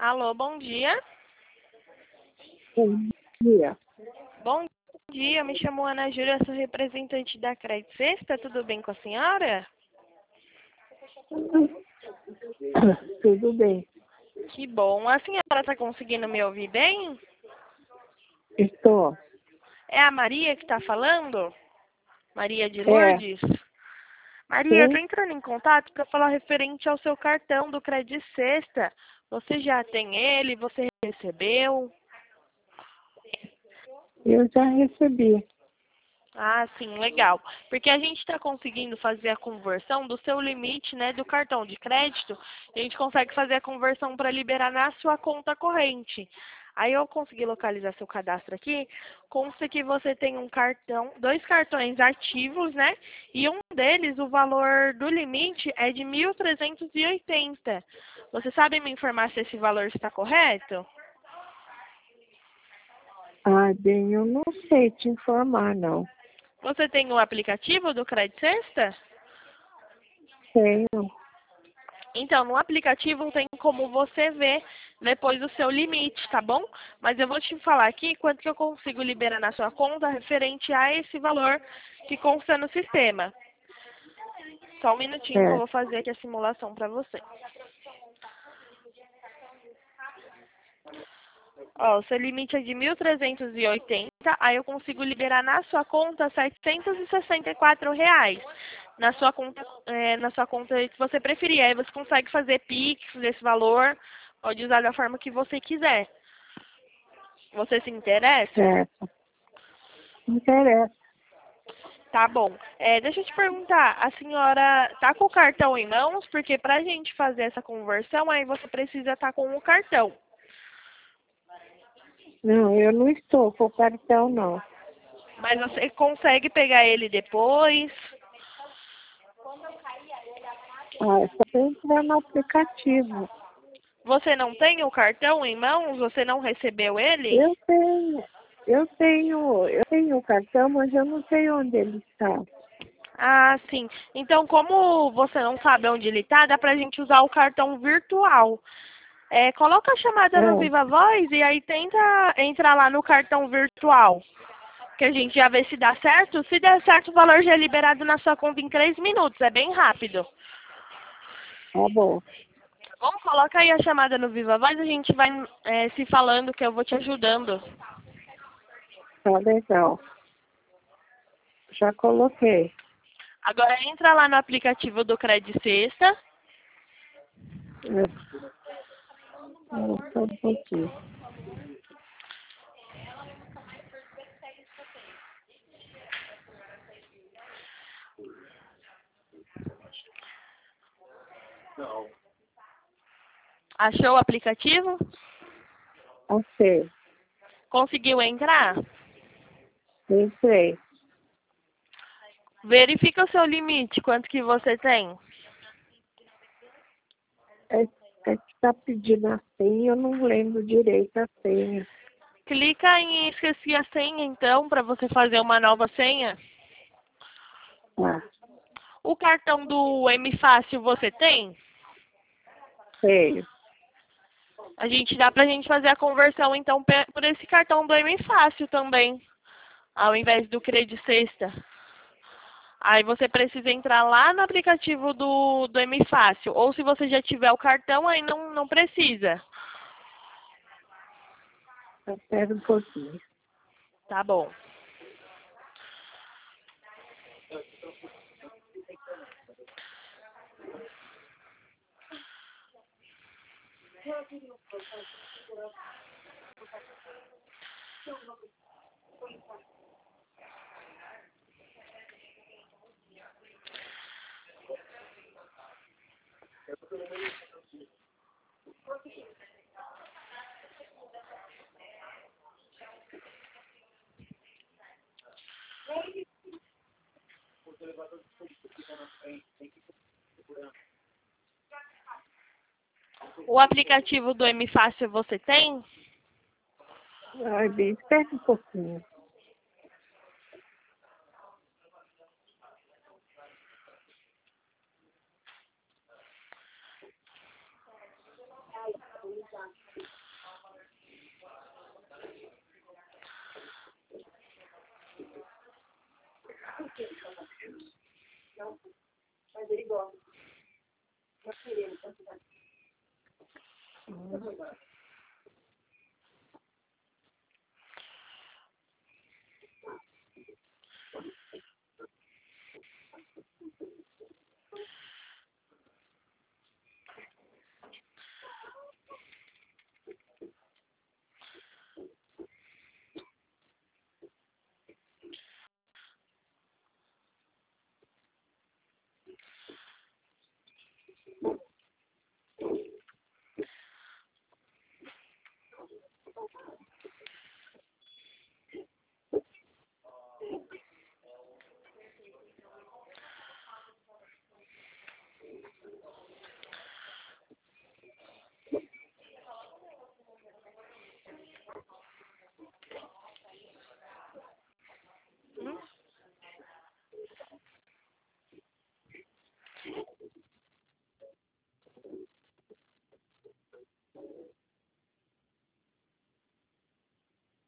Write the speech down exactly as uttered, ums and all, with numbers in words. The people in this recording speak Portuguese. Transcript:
Alô, bom dia. Bom dia. Bom dia, me chamo Ana Júlia, sou representante da Credit Sexta, tudo bem com a senhora? Tudo bem. Que bom. A senhora está conseguindo me ouvir bem? Estou. É a Maria que está falando? Maria de É, Lourdes? Maria, estou sim, entrando em contato para falar referente ao seu cartão do Credit Sexta. Você já tem ele? Você recebeu? eu já recebi. Ah, sim, legal. Porque a gente está conseguindo fazer a conversão do seu limite, né, do cartão de crédito. A gente consegue fazer a conversão para liberar na sua conta corrente. Aí eu consegui localizar seu cadastro aqui. Consta que você tem um cartão, dois cartões ativos, né? E um deles, o valor do limite é de mil trezentos e oitenta. Você sabe me informar se esse valor está correto? Ah, bem, eu não sei te informar, não. Você tem o aplicativo do Credit Sexta? Tenho. Então, no aplicativo tem como você ver depois o seu limite, tá bom? Mas eu vou te falar aqui quanto que eu consigo liberar na sua conta referente a esse valor que consta no sistema. Só um minutinho que eu É. vou fazer aqui a simulação para você. Ó, o seu limite é de mil trezentos e oitenta, aí eu consigo liberar na sua conta setecentos e sessenta e quatro reais. Na sua conta, é, na sua conta que você preferir. Aí você consegue fazer Pix desse valor, pode usar da forma que você quiser. Você se interessa? Certo. Interessa. Tá bom. É, deixa eu te perguntar, a senhora tá com o cartão em mãos? Porque pra gente fazer essa conversão, aí você precisa estar com o cartão. Não, eu não estou com o cartão, não. Mas você consegue pegar ele depois? Ah, é só entrar no aplicativo. Você não tem o cartão em mãos? Você não recebeu ele? Eu tenho. Eu tenho, eu tenho o cartão, mas eu não sei onde ele está. Ah, sim. Então, como você não sabe onde ele está, dá pra gente usar o cartão virtual. É, coloca a chamada no É, Viva Voz e aí tenta entrar lá no cartão virtual. Que a gente já vê se dá certo. Se der certo, o valor já é liberado na sua conta em três minutos. É bem rápido. tá bom. Vamos colocar aí a chamada no Viva Voz, a gente vai é, se falando que eu vou te ajudando. Tá legal. Já coloquei. Agora entra lá no aplicativo do Credit Sexta. É, só um pouquinho. Achou o aplicativo? Ok. Conseguiu entrar? Entrei. Verifica o seu limite, quanto que você tem. É, é que está pedindo a senha, eu não lembro direito a senha. Clica em esqueci a senha, então, para você fazer uma nova senha. Tá, O cartão do M Fácil você tem? tenho. A gente dá pra gente fazer a conversão, então, pe- por esse cartão do M Fácil também, ao invés do Credit Sexta. Aí você precisa entrar lá no aplicativo do, do M Fácil. Ou se você já tiver o cartão, aí não, não precisa. Espera um pouquinho. Tá bom. O aplicativo do M Fácil você tem? Ai, bem, espera um pouquinho.